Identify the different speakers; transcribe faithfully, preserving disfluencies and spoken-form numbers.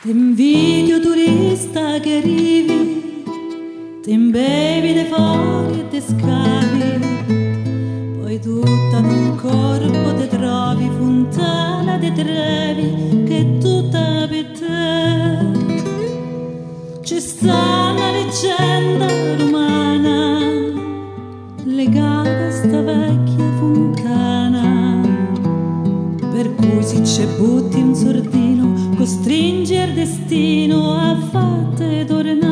Speaker 1: T'invidio turista che arrivi, t'imbevi de fuori e te scavi, poi tutta d'un corpo te trovi fontana de trevi che è tutta per te. C'è sta una leggenda romana legata a sta vecchia fontana, per cui se ci butti un sordino costringe il destino a fatte tornare.